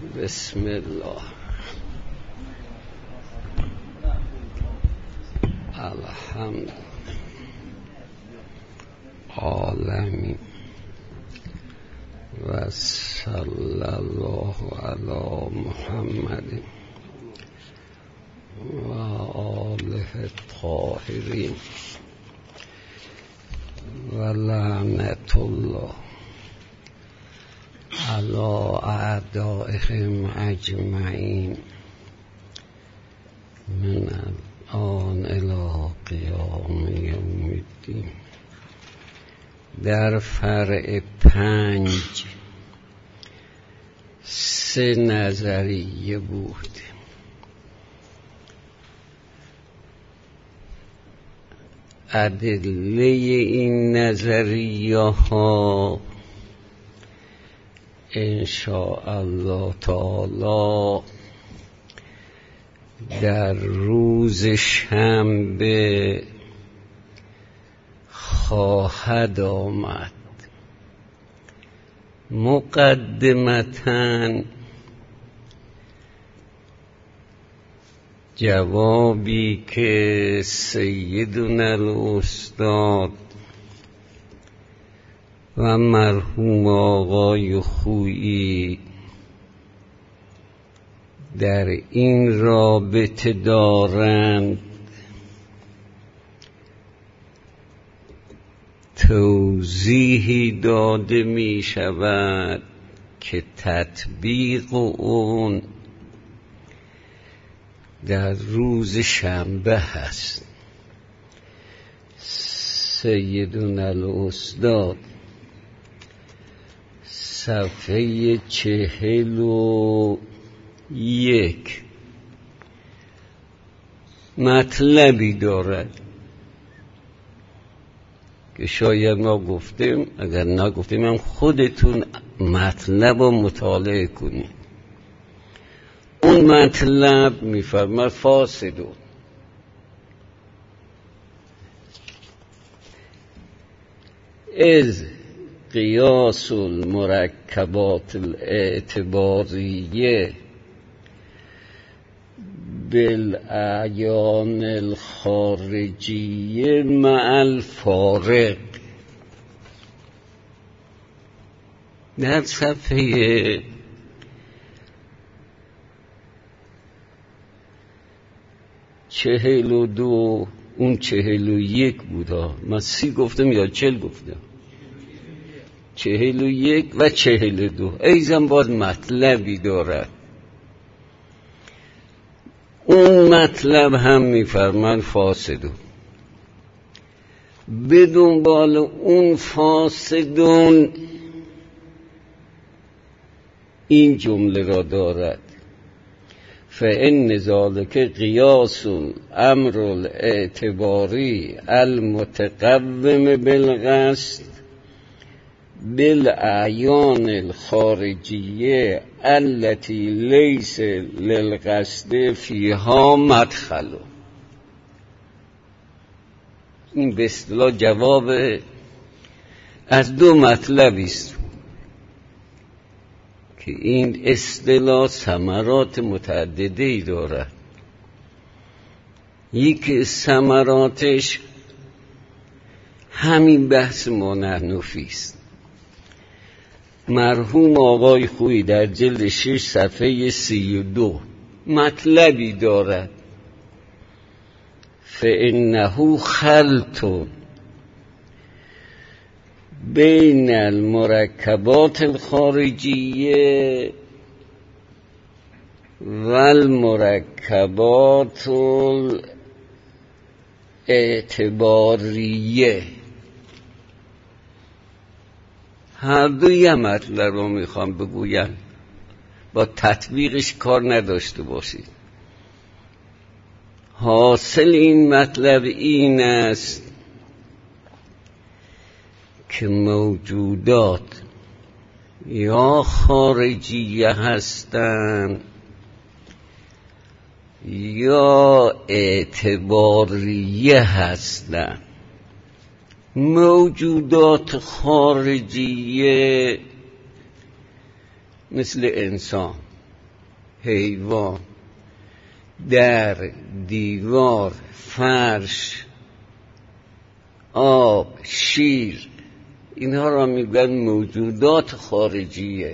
بسم الله. الحمد عالمین و صلی الله علی محمد و آله الطاهرین و لعنت الله علی اعدائهم اجمعین من الان الی قیام یوم الدین. در فرع 5 3 نظریه بود. ادله این نظریه ها انشاءالله تعالی در روز شنبه خواهد آمد. مقدمتاً جوابی که سیدنا الاستاد و مرحوم آقای خویی در این رابطه دارند توضیحی داده می شود که تطبیق اون در روز شنبه هست. سیدنا الاستاد صفحه 41 مطلبی دارد که شاید ما گفتیم، اگر نگفتیم هم خودتون مطلب رو مطالعه کنید. اون مطلب میفرماید فاسدون از قیاس المرکبات الاعتباریه بالاعیان الخارجیه مع الفارق. در صفحه 42 اون 41 بود ها. من 30 گفتم یا 40 گفتم؟ 41 و 42 ایزن باز مطلبی دارد. اون مطلب هم میفرمان فاسدون. به دنبال اون فاسدون این جمله را دارد: فإن ذلك قیاس الامر الاعتباری المتقوم بالقصد بالاعیان الخارجیه التي لیس للقصد فیها مدخل. این به اصطلاح جواب از 2 مطلبی است که این اصطلاح ثمرات متعددی دارد. یکی ثمراتش همین بحث مانعنفی است. مرحوم آقای خویی در جلد 6 صفحه 32 مطلبی دارد: فإنه خلط بین المرکبات الخارجیه و المرکبات الاعتباریه. هر دوی مطلب رو میخوام بگویم، با تطبیقش کار نداشته باشید. حاصل این مطلب این است که موجودات یا خارجیه هستند یا اعتباریه هستند. موجودات خارجیه مثل انسان حیوان، در، دیوار، فرش، آب، شیر، اینها را میگن موجودات خارجیه.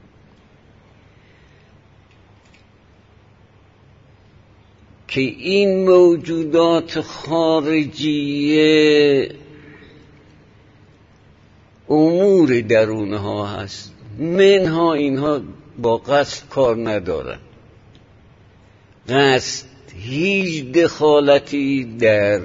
که این موجودات خارجیه امور درونها هست، منها اینها با قصد کار ندارن. قصد هیچ دخالتی در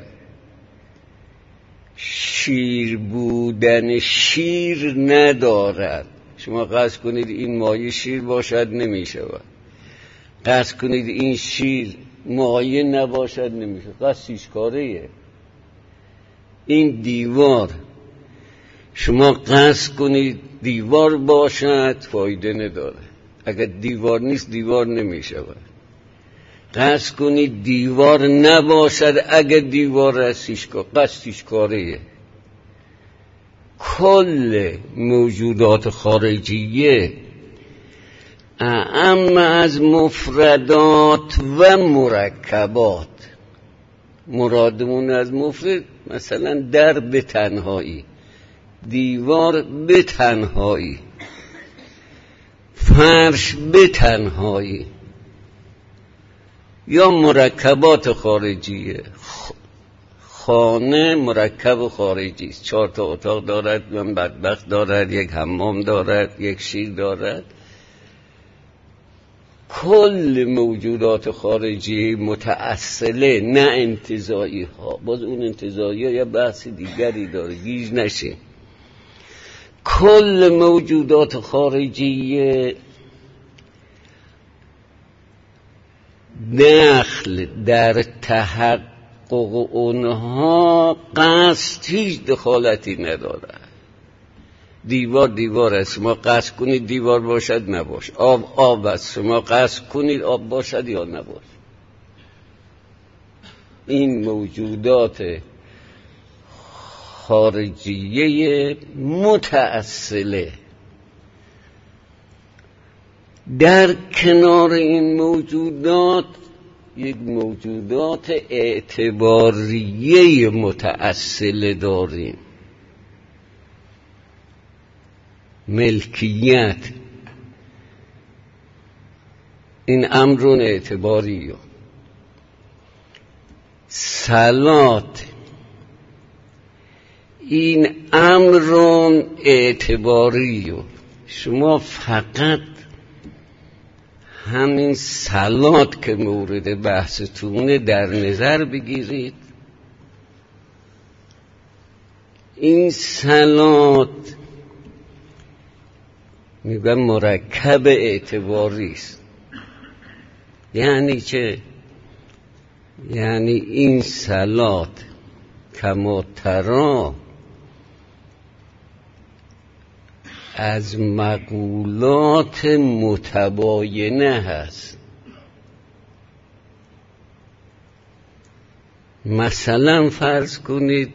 شیر بودن شیر ندارد. شما قصد کنید این مایه شیر باشد نمیشود، قصد کنید این شیر مایه نباشد نمیشه. قصدش کاریه. این دیوار شما قصد کنید دیوار باشد فایده نداره، اگر دیوار نیست دیوار نمیشود. قصد کنید دیوار نباشد، اگر دیوار هستیش قصدش کاریه. کل موجودات خارجیه اعم از مفردات و مرکبات. مرادمون از مفرد مثلا در به تنهایی، دیوار به تنهایی، فرش به تنهایی، یا مرکبات خارجیه. خانه مرکب خارجی است، 4 تا اتاق دارد، من بدبخت دارد، یک حمام دارد، یک شیر دارد. کل موجودات خارجی متأصله، نه انتزاعی ها. باز اون انتزاعی ها یه بحث دیگری داره، گیج نشین. کل موجودات خارجی دخل در تحقق اونها قصد هیچ دخالتی نداره. دیوار است، شما قصد کنید دیوار باشد نباش. آب است، شما قصد کنید آب باشد یا نباش. این موجودات خارجیه متأصله. در کنار این موجودات یک موجودات اعتباریه متأصله داریم. ملکیت، این امرون اعتباریه. صلات، این امرون اعتباریه. شما فقط همین صلات که مورد بحثتونه در نظر بگیرید. این صلات میگن مرکب اعتباری است. یعنی چه؟ یعنی این صلات کما ترا از مقولات متباینه هست. مثلا فرض کنید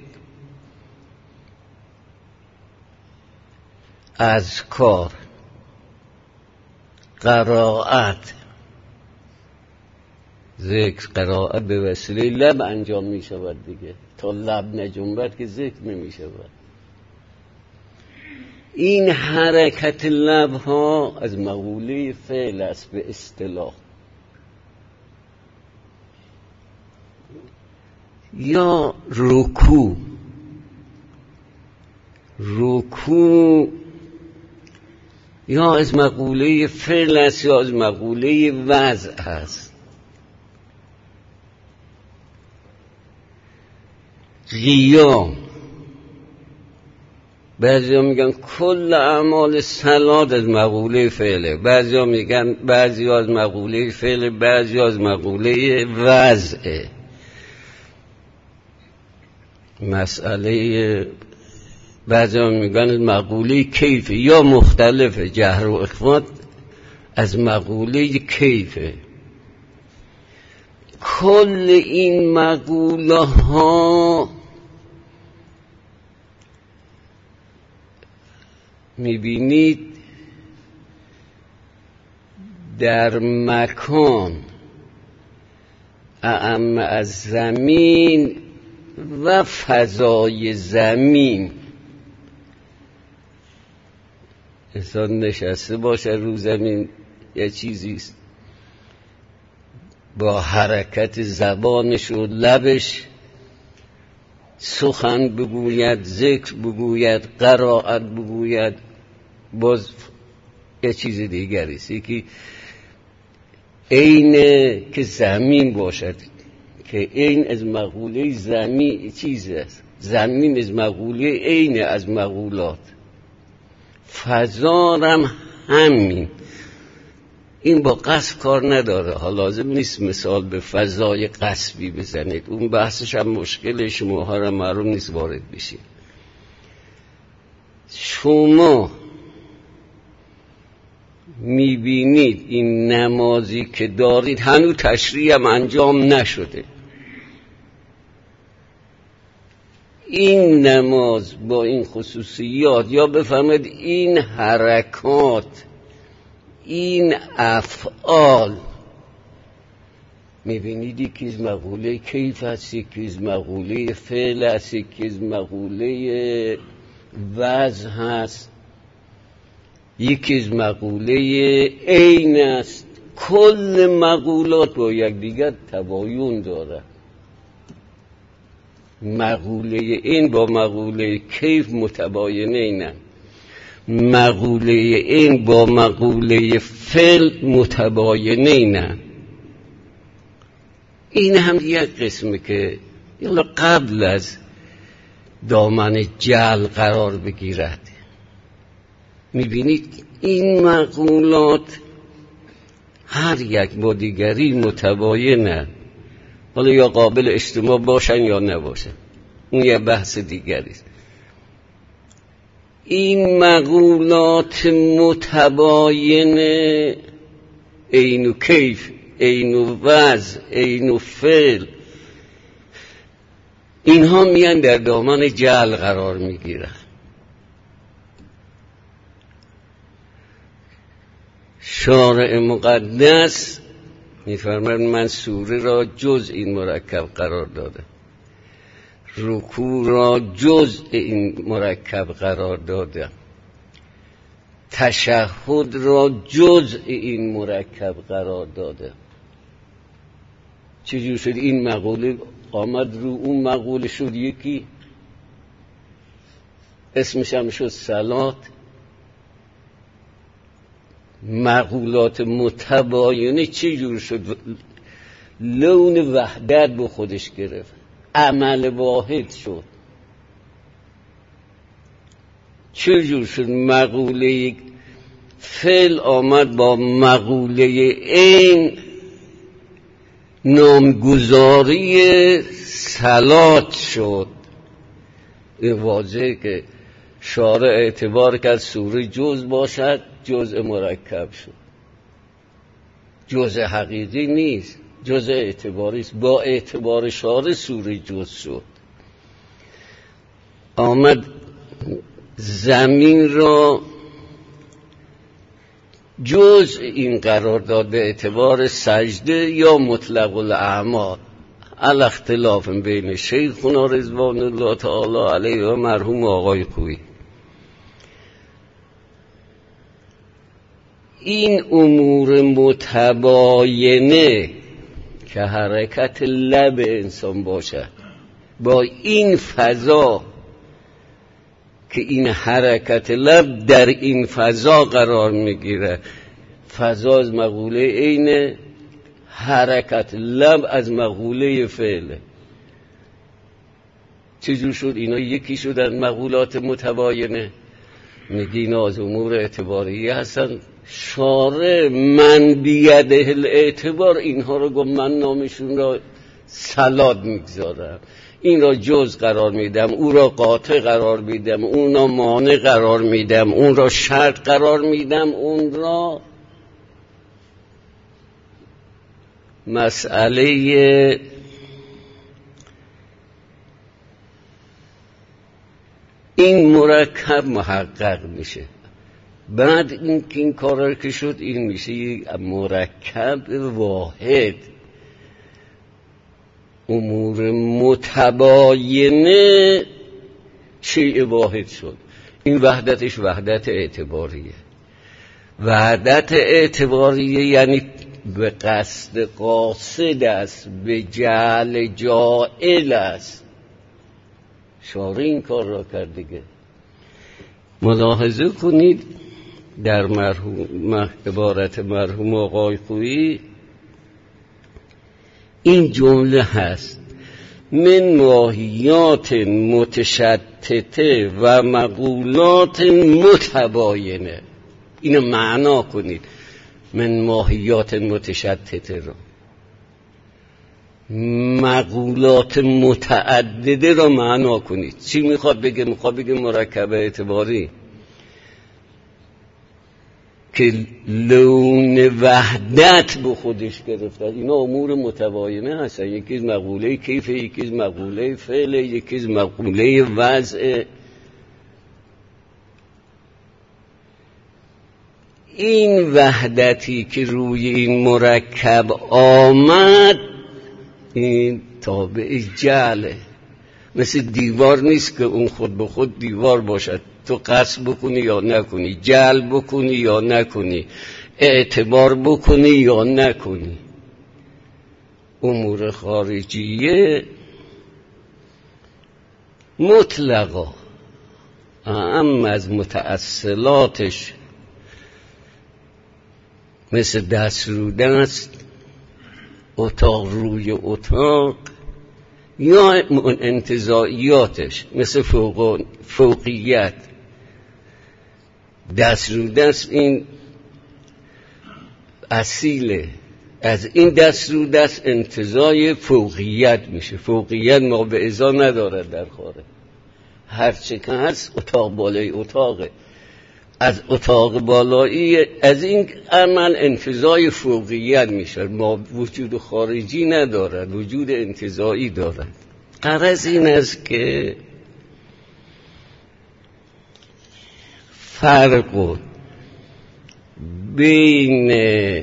اذکار، قرائت، ذکر، قرائت به وسیله لب انجام می شود دیگه. تا لب نجنبد که ذکر نمی شود. این حرکت لب ها از مقوله فعل است به اصطلاح. یا رکوع یا از مقوله فعل است یا از مقوله وضع است. قیام، بعضی ها میگن کل اعمال صلات از مقوله فعله، بعضی ها میگن بعضی ها از مقوله فعله، بعضی ها از مقوله وضعه. مسئله بعضی ها میگن مقوله کیفه یا مختلفه. جهر و اخفات از مقوله کیفه. کل این مقوله ها میبینید در مکان اعم از زمین و فضای زمین. انسان نشسته باشه رو زمین یه چیزیست، با حرکت زبانش و لبش سخن بگوید، ذکر بگوید، قرائت بگوید، باز یه چیز دیگریست. یکی عین که زمین باشد که عین از مقوله زمین چیز است، زمین از مقوله عین از مقولات. فضا هم همین، این با قصب کار نداره. حالا لازم نیست مثال به فضای قصبی بزنید، اون بحثش هم مشکل شماها را معلوم نیست وارد بشید. شما میبینید این نمازی که دارید هنوز تشریح هم انجام نشده. این نماز با این خصوصیات، یا بفهمید این حرکات، این افعال، میبینید یکی از مقوله کیف هست، یکی از مقوله فعل هست، یکی از مقوله وضع هست، یکی از مقوله عین است. کل مقولات با یکدیگر تباین داره. مقوله این با مقوله کیف متباینه اینن، مقوله این با مقوله فعل متباینه اینن. این هم یک قسمه که یلا قبل از دامن جعل قرار بگیرد. میبینید این مقولات هر یک با دیگری متباینه، حالا یا قابل اجتماع باشن یا نباشن، اون یه بحث دیگریست. این مقولات متباینه، عین و کیف، عین و وضع، عین و فعل، اینها میان در دامن جعل قرار میگیرن. شارع مقدس میفرماید من سوره را جز این مرکب قرار داده، رکوع را جز این مرکب قرار داده، تشهد را جز این مرکب قرار داده. چجور شد این مقوله آمد رو اون مقوله شد یکی، اسمش هم شد صلات. مقولات متباینه چجور شد لون وحدت به خودش گرفت، عمل واحد شد. چجور شد مقوله فعل آمد با مقوله این نامگذاری صلات شد. این واضحه که شارع اعتبار کرد سوره جز باشد، جزء مرکب شد، جزء حقیقی نیست، جزء اعتباری است. با اعتبار شارع سوره جز شد. آمد زمین را جز این قرار داد به اعتبار سجده یا مطلق الاعمال، علی اختلاف بین شیخنا رضوان الله تعالی علیه و مرحوم آقای خویی. این امور متباینه که حرکت لب انسان باشه با این فضا، که این حرکت لب در این فضا قرار میگیره. فضا از مقوله عین، حرکت لب از مقوله فعله. چجور شد اینا یکی شدن مقولات متباینه؟ میگی اینا از امور اعتباریه هستن. شارع من بیده الاعتبار اینها رو گفت من نامشون را صلات میگذارم، این را جز قرار میدم، او را قاطع قرار میدم، اون را مانع قرار میدم، اون را شرط قرار میدم، اون را مسئله این مرکب محقق میشه. بعد این کار که شد این میشه یک مرکب واحد. امور متباینه شیء واحد شد. این وحدتش وحدت اعتباریه. وحدت اعتباریه یعنی به قصد قاصد است، به جعل جاعل است. شارع این کار را کرد دیگه. ملاحظه کنید در عبارت مرحوم آقای خویی این جمله هست: من ماهیات متشتته و مقولات متباینه. اینو معنا کنید، من ماهیات متشتته رو، مقولات متعدده رو معنا کنید. چی میخواد بگه؟ میخواد بگه مرکب اعتباری که لون وحدت به خودش گرفته. اینا امور متباینه هستن. یکی از مقوله کیف، یکی از مقوله فعل، یکی از مقوله وضع. این وحدتی که روی این مرکب آمد این تابع جعله. مثل دیوار نیست که اون خود به خود دیوار باشد، تو قصد بکنی یا نکنی، جعل بکنی یا نکنی، اعتبار بکنی یا نکنی. امور خارجیه مطلقا اما از متأصلاتش مثل دست رو دست، اتاق روی اتاق، یا انتزاعیاتش مثل فوقیت. دست رو دست این اصیله، از این دست رو دست انتزاع فوقیت میشه. فوقیت ما به ازا ندارد در خارج، هرچه که هست اتاق بالای اتاقه. از اتاق بالایی از این عمل انتزاع فوقیت میشه. ما وجود خارجی ندارد، وجود انتزاعی دارد. غرض این است که فرق بین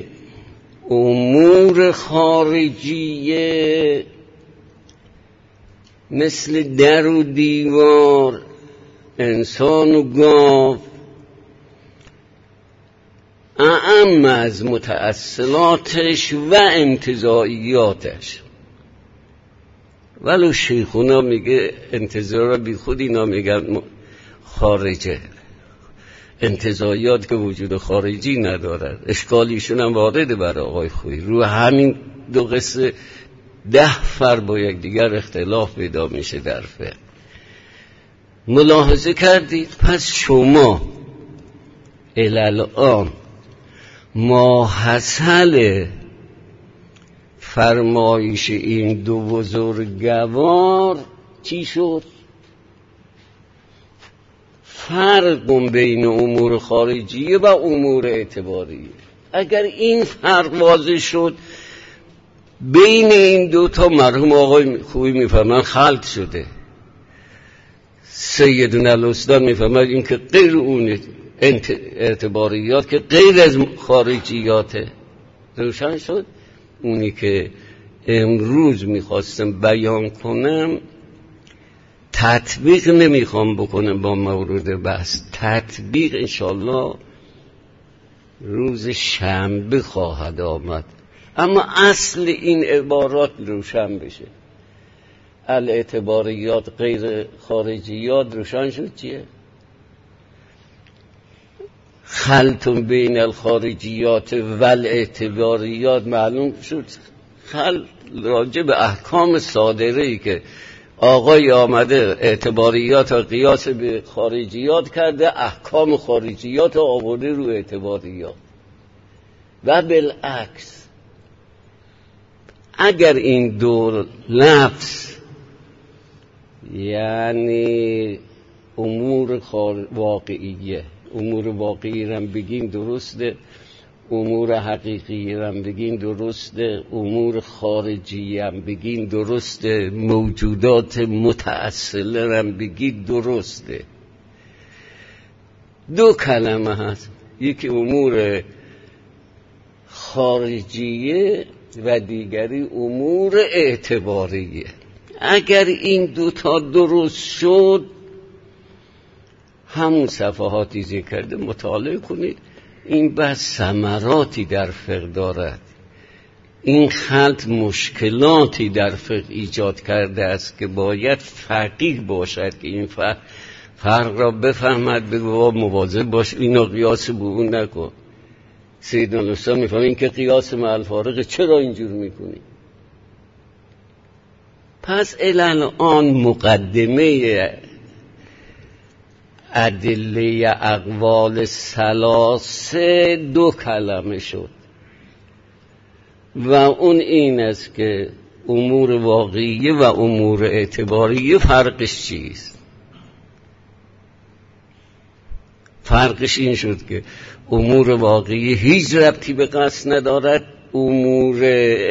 امور خارجیه مثل در و دیوار، انسان و گاو، اعم از متأصلاتش و انتزاعیاتش. ولو شیخونا میگه انتزاع بی خود، اینا میگن خارجه. انتزاعیات که وجود خارجی ندارد. اشکالیشون هم وارده برای آقای خویی. رو همین دو قصه 10 فر با یک دیگر اختلاف پیدا میشه در فقه. ملاحظه کردید؟ پس شما الان ماحصل فرمایش این دو بزرگوار چی شد؟ فرق بین امور خارجیه و امور اعتباریه. اگر این فرق واضح شد بین این دوتا، مرحوم آقای خویی میفهمن خلط شده. سیدنا الاستاد میفهمن این که غیر اون اعتباریات که غیر از خارجیاته. روشن شد؟ اونی که امروز میخواستم بیان کنم تطبیق نمیخوام بکنم با مورد بحث. تطبیق انشالله روز شنبه خواهد آمد، اما اصل این عبارات روشن بشه. الاعتباریات غیر خارجیات روشن شد چیه؟ خلط بین الخارجیات و الاعتباریات معلوم شد. خلط راجع به احکام صادره‌ای که آقای آمده اعتباریات و قیاس به خارجیات کرده، احکام خارجیات آورده رو اعتباریات و بالعکس. اگر این دو لفظ یعنی امور واقعیه، امور واقعی رو بگیم درسته، امور حقیقی رو بگیم درسته، امور خارجی هم بگیم درسته، موجودات متأصله رو بگیم درسته. دو کلمه هست: یکی امور خارجیه و دیگری امور اعتباریه. اگر این دوتا درست شد، همون صفحاتی ذکر کرده مطالعه کنید. این بس ثمراتی در فقه دارد. این خلط مشکلاتی در فقه ایجاد کرده است که باید فقیه باشد که این فرق را بفهمد، بگو مواظب باش اینو قیاس به اون نکن. سیدنا الاستاد میفهم این که قیاس مع الفارق، چرا اینجور میکنی؟ پس الان مقدمه ادله اقوال ثلاثه 2 کلمه شد و اون این است که امور واقعیه و امور اعتباریه فرقش چیست؟ فرقش این شد که امور واقعی هیچ ربطی به قصد ندارد، امور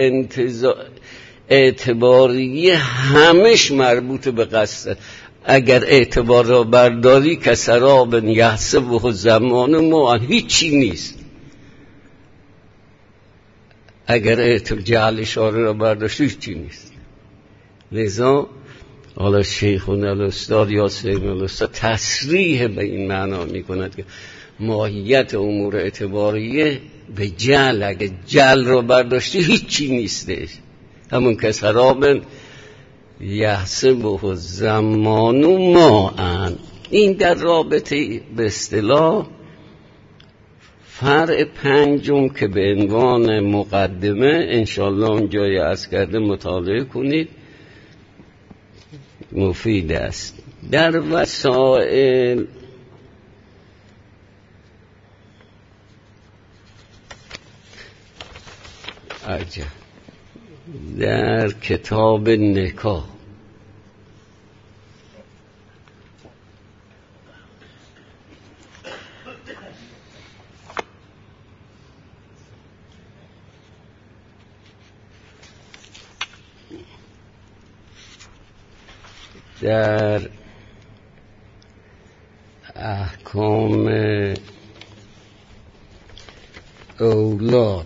اعتباری همش مربوط به قصد. اگر اعتبار را برداری که سراب یحسبه زمان ما هیچی نیست. اگر جعل اشاره را برداشت هیچی نیست. لذا حالا شیخون الاستاد یا سیدنا الاستاد تصریح به این معنا می کند که ماهیت امور اعتباریه به جعل، اگه جعل را برداشتی هیچی نیستش، همون که سراب یحسبه زمان ماء. این در رابطه به اصطلاح فرع پنجم که به عنوان مقدمه انشالله اون جای عرض کرده مطالعه کنید، مفید است. در وسائل عجب در کتاب نکاح در احکام اولاد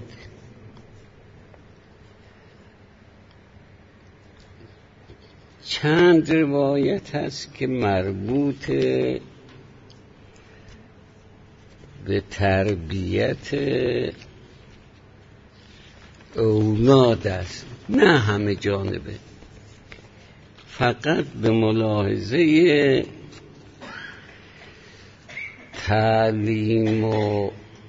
چند روایت هست که مربوط به تربیت اولاد است، نه همه جانبه، فقط به ملاحظه تعلیم و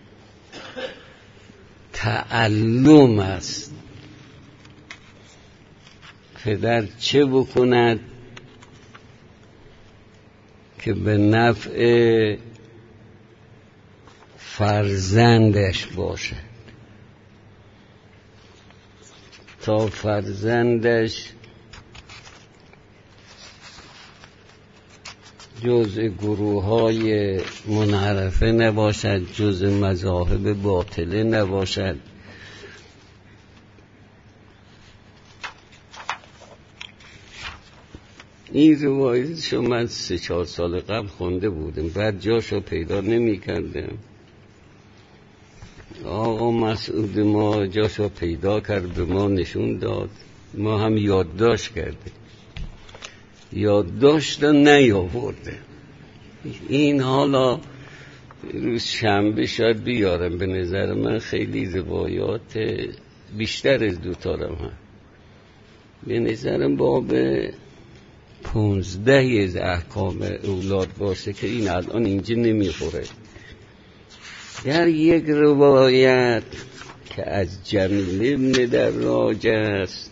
تعلم است. پدر چه بکند که به نفع فرزندش باشد تا فرزندش جزء گروه‌های منحرفه نباشد، جزء مذاهب باطله نباشد. این روایتشو من 3-4 سال قبل خونده بودم، بعد جاشو پیدا نمی کردم. آقا مسعود ما جاشو پیدا کرد، به ما نشون داد، ما هم یادداشت کردیم، یادداشت نیاورده. این حالا روز شنبه شاید بیارم. به نظر من خیلی روایات بیشتر از 2 تارم هم. به نظرم باب 15 از احکام اولاد باشه که این الان اینجا نمیخوره. در یک روایت که از جمیل ابن دراج است،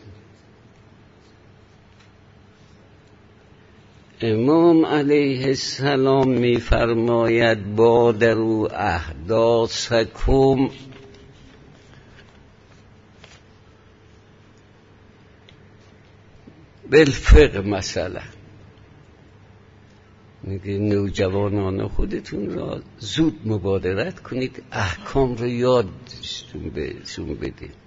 امام علیه السلام می‌فرماید بادروا احداثکم بالفقه. مثلا میگه نوجوانان خودتون را زود مبادرت کنید، احکام رو یادشون بدید.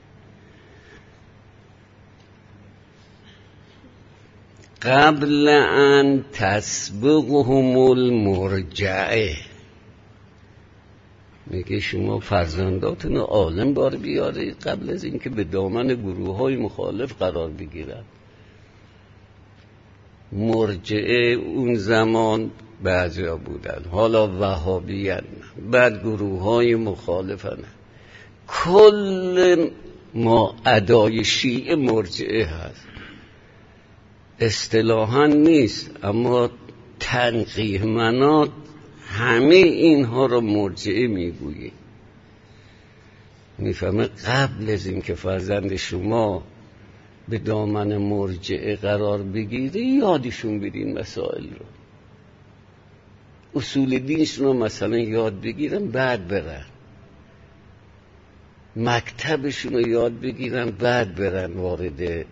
قبل ان تسبقهم المرجعه، میگه شما فرزنداتون عالم بار بیارید قبل از اینکه به دامن گروه‌های مخالف قرار بگیرن. مرجعه اون زمان بعضیا بودن، حالا وهابیان، بعد گروه‌های مخالفن. کل ما ادای شیعه مرجعه هست، اصطلاحاً نیست اما تنقیح منات همه اینها رو مرجعه میگویی. میفهمه قبل از اینکه فرزند شما به دامن مرجعه قرار بگیره یادشون بدین مسائل رو، اصول دینشون رو مثلا یاد بگیرن بعد برن، مکتبشون رو یاد بگیرن بعد برن وارد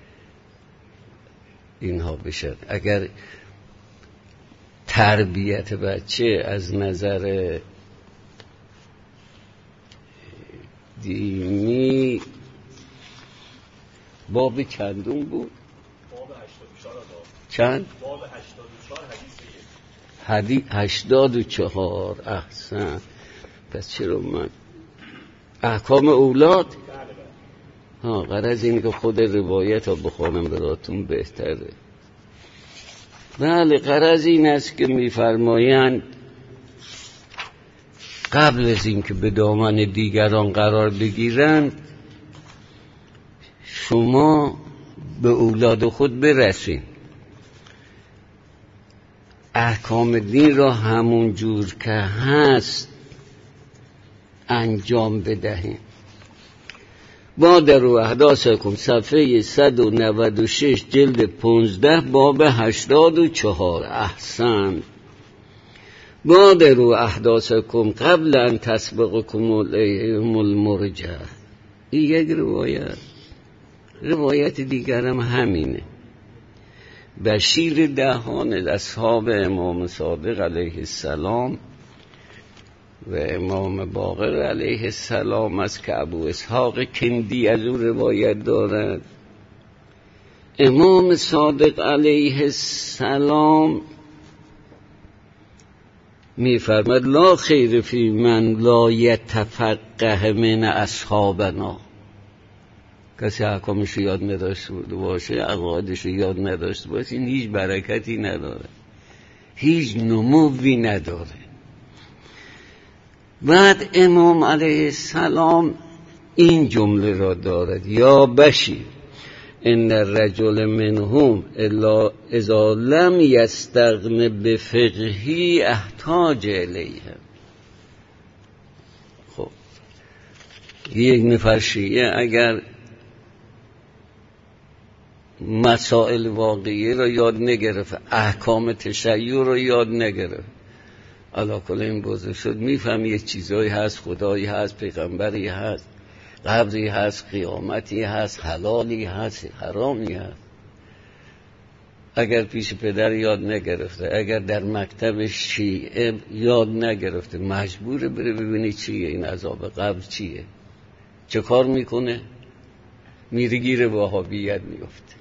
اینها بشن. اگر تربیت بچه از نظر دینی باب چندون بود؟ باب 84 چند؟ باب 84 حدیث 84. احسن. پس چرا من احکام اولاد غرض اینه که خود روایت ها بخوانم براتون بهتره. بله، غرض این است که میفرمایند قبل از اینکه به دامن دیگران قرار بگیرند شما به اولاد خود برسین، احکام دین را همون جور که هست انجام بدهیم. بادر و احداثکم صفحه 196 جلد 15 باب 84. احسن. بادر و احداثکم قبل ان تسبقکم الیهم المرجع. این یک روایت دیگرم همینه. بشیر دهان اصحاب امام صادق علیه السلام و امام باقر علیه السلام است که ابو اسحاق کندی از او روایت دارد. امام صادق علیه السلام می‌فرماید لا خیر فی من لا یتفقه من اصحابنا. کسی احکامش یاد نداشته باشه، عقایدش یاد نداشته باشه، این هیچ برکتی نداره، هیچ نموی نداره. بعد امام علیه السلام این جمله را دارد: یا بشیر ان الرجل منهم الا اذا لم یستغن بفقهی احتاج الیه. خب یک نفر شیعه اگر مسائل واقعی را یاد نگرفت، احکام تشیع را یاد نگرفت، علاکل این بزرگ شد، میفهم یه چیزایی هست، خدایی هست، پیغمبری هست، قبری هست، قیامتی هست، حلالی هست، حرامی هست. اگر پیش پدر یاد نگرفته، اگر در مکتب شیعه یاد نگرفته، مجبوره بره ببینی چیه این عذاب قبر، چیه، چه کار میکنه، میره گیر وهابیت میفته.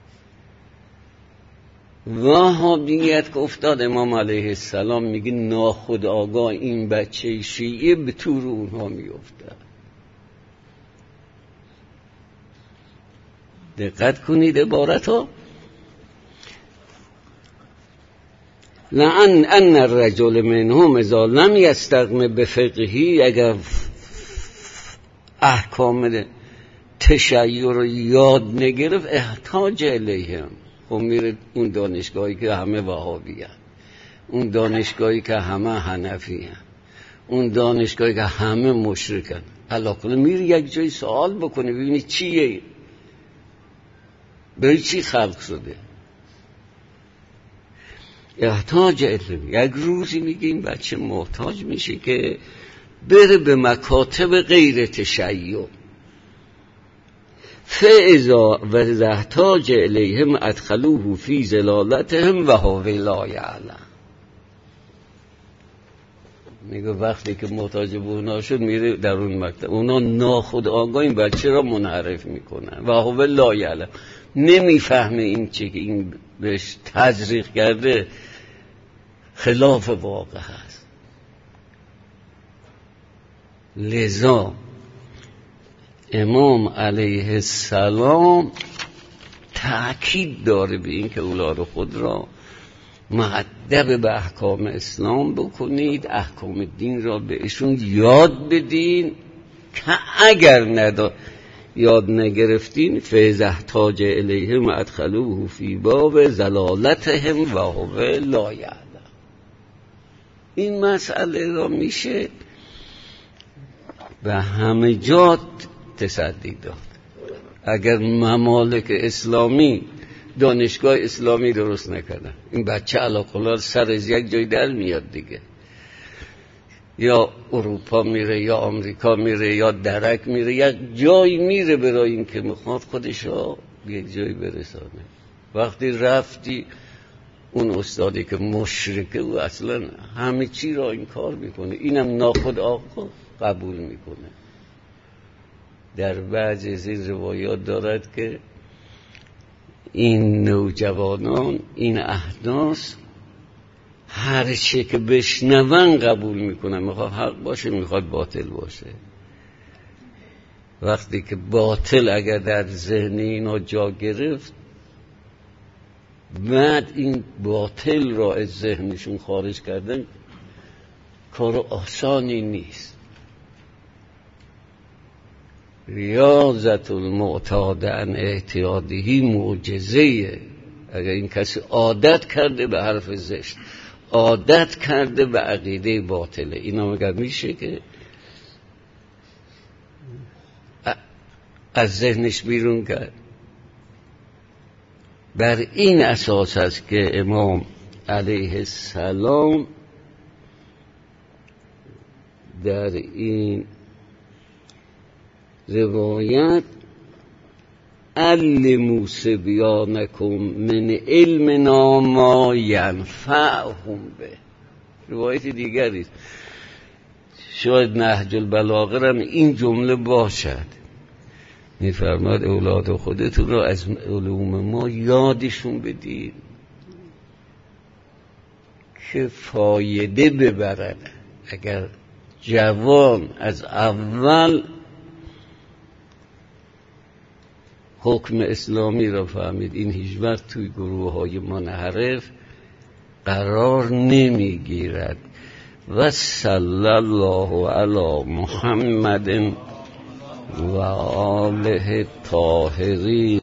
وهابیت که افتاد، امام علیه السلام میگه ناخودآگاه این بچه شیعه به طور اونها میفته. دقت کنید عبارت ها. لأن الرجل منهم اذا لم یستغن بفقهی، اگر احکام تشیع رو یاد نگرفت احتاج الیهم. خب میره اون دانشگاهی که همه وهابی هست، اون دانشگاهی که همه حنفی هست، اون دانشگاهی که همه مشرکن، علاقه میره یک جای سوال بکنه ببینی چیه، برای چی خلق شده. احتاج علم. یک روزی میگه این بچه محتاج میشه که بره به مکاتب غیر تشیع. فاذا و احتاج الیهم ادخلوه فی ضلالتهم و هو لا یعلم. میگه وقتی که محتاج به اونا شد میره در اون مکتب، اونا ناخودآگاه این بچه را منحرف میکنن و هو لا یعلم، نمیفهمه این چی که این بهش تزریق کرده خلاف واقع هست. لذا امام علیه السلام تأکید داره به این که اولاد خود را مؤدب به احکام اسلام بکنید، احکام دین را بهشون یاد بدین که اگر یاد نگرفتین فاذا احتاج الیهم ادخلوه فی باب ضلالتهم و هو لا یعلم. این مسئله را میشه به همه جا تصدی داد. اگر ممالک اسلامی دانشگاه اسلامی درست نکردن، این بچه علاقلار سر از یک جای در میاد دیگه، یا اروپا میره یا آمریکا میره یا درک میره، یک جایی میره برای این که میخواد خودش را یک جایی برسانه. وقتی رفتی اون استادی که مشرکه و اصلا همه چی را این کار میکنه، اینم ناخود آقا قبول میکنه. در بعضی از این روایات دارد که این نوجوانان، این احداث هر چی که بشنون قبول میکنن، میخواد حق باشه میخواد باطل باشه. وقتی که باطل اگر در ذهن اینا جا گرفت، بعد این باطل را از ذهنشون خارج کردن کار آسانی نیست. ریاضت المعتاد عن اعتیادهی معجزه. اگر این کسی عادت کرده به حرف زشت، عادت کرده به عقیده باطله، اینا مگر میشه که از ذهنش بیرون کرد؟ بر این اساس است که امام علیه السلام در این روایت علموا صبیانکم من علمنا ما ینفعهم به، روایت دیگری است، شاید نهج البلاغه هم این جمله باشد، میفرماد اولاد خودتون را از علوم ما یادشون بدید که فایده ببرن. اگر جوان از اول حکم اسلامی را فهمید، این هیچ وقت توی گروه های منحرف قرار نمیگیرد. و صلی الله علی محمد و آله الطاهرین.